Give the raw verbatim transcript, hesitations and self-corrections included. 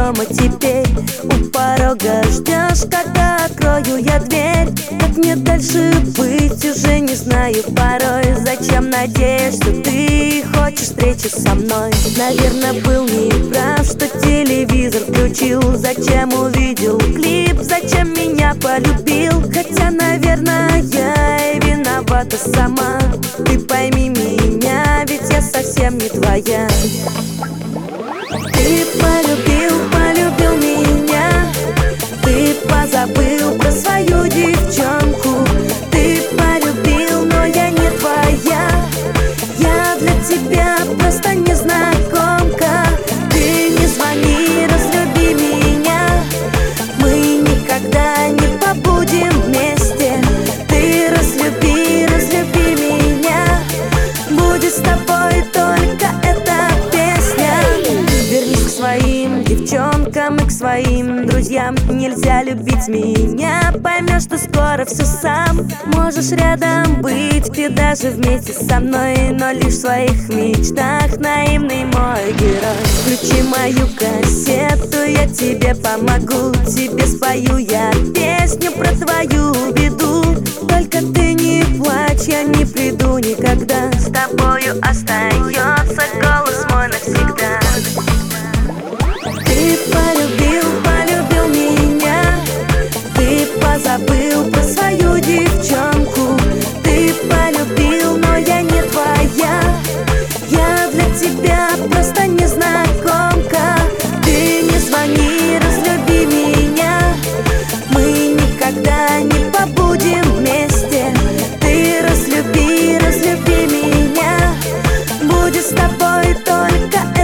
дома теперь, у порога ждешь, когда открою я дверь. Как мне дальше быть, уже не знаю порой. Зачем надеюсь, что ты хочешь встречи со мной? Наверное, был неправ, что телевизор включил. Зачем увидел клип, зачем меня полюбил? Хотя, наверное, я и виновата сама. Ты пойми меня, ведь я совсем не твоя. Ты полюбил, полюбил меня. Ты позабыл про свою девчонку. Ты полюбил, но я не твоя. Я для тебя просто незнакомка. Ты не звони, разлюби меня. Мы никогда не побудем вместе. Ты разлюби, разлюби меня. Будет с тобой только эта песня. Вернись к своим девчонкам и к своим друзьям. Нельзя любить меня, поймешь, что скоро все сам. Можешь рядом быть, ты даже вместе со мной, но лишь в своих мечтах, наивный мой герой. Включи мою кассету, я тебе помогу. Тебе спою я песню про твою беду. Только ты не плачь, я не приду никогда. С тобою остается голос мой навсегда. Ты полюбил, полюбил меня. Ты позабыл про свою девчонку. Ты полюбил, но я не твоя. Я для тебя просто незнакомка. Ты не звони, разлюби меня. Мы никогда не побудем вместе. Ты разлюби, разлюби меня. Будет с тобой только